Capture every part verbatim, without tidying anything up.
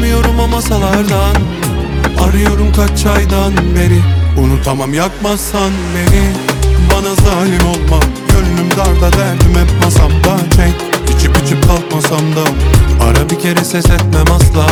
Çıkamıyorum o masalardan. Arıyorum kaç aydan beri. Unutamam yakmazsan beni. Bana zalim olma, gönlüm darda, derdim hep masamda. Çek, içip içip kalkmasam da ara bir kere, ses etmem asla.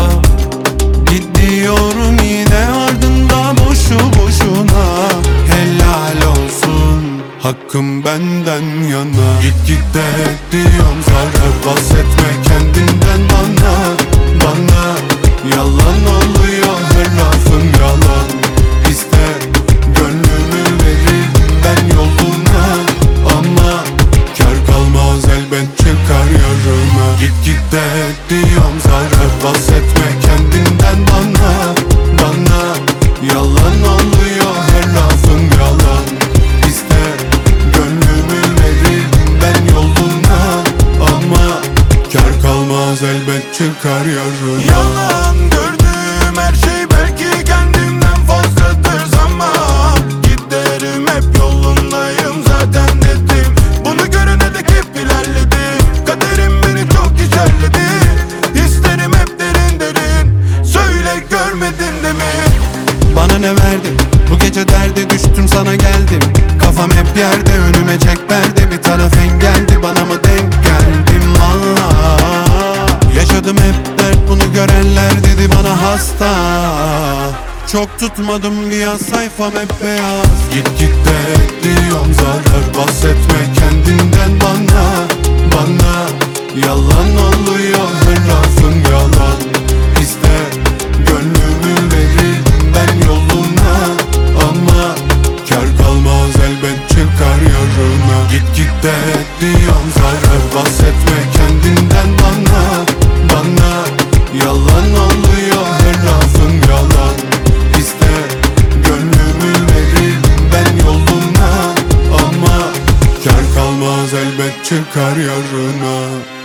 Gidiyorum yine ardında boşu boşuna. Helal olsun, hakkım benden yana. Git git de diyorum zarar, bahsetme kendinden bana. Bana yalan oluyor, her lafın yalan. İste gönlümü veririm ben yoluna, ama kar kalmaz elbet çıkar yarına. Git git de diyorum zarar, bahsetme kendinden bana. Bana yalan oluyor, her lafın yalan. İste gönlümü veririm ben yoluna, ama kar kalmaz elbet çıkar yarına. Yalan gördüğüm her şey belki kendimden fazladır zaman. Giderim hep yolundayım zaten dedim. Bunu görene dek hep ilerledim. Kaderim beni çok içerledi. Hislerim hep derin derin. Söyle görmedin de mi? Bana ne verdin? Bu gece derde düştüm, sana geldim. Kafam hep yerde, önüme çek perde. Bir taraf engeldi, bana mı denk geldim valla. Yaşadım hep dert, bunu görenler dedi bana hasta. Çok tutmadım diye sayfam hep beyaz. Git git de diyorum zarar, bahsetme kendinden bana. Bana yalan oluyor, her lafın yalan. İste gönlümü veririm ben yoluna, ama kar kalmaz elbet çıkar yarına. Git git de diyorum zarar, bahsetme kendinden bana. Bana yalan oluyor, her lafın yalan. İste gönlümü veririm ben yoluna, ama kar kalmaz elbet çıkar yarına.